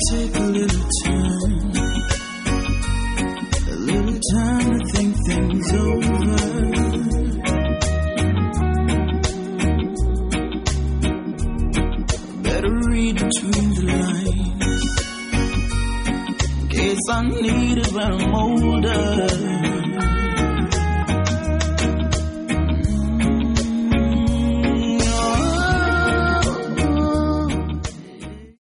take a little time to think things over. Better read between the lines, in case I need it when I'm older.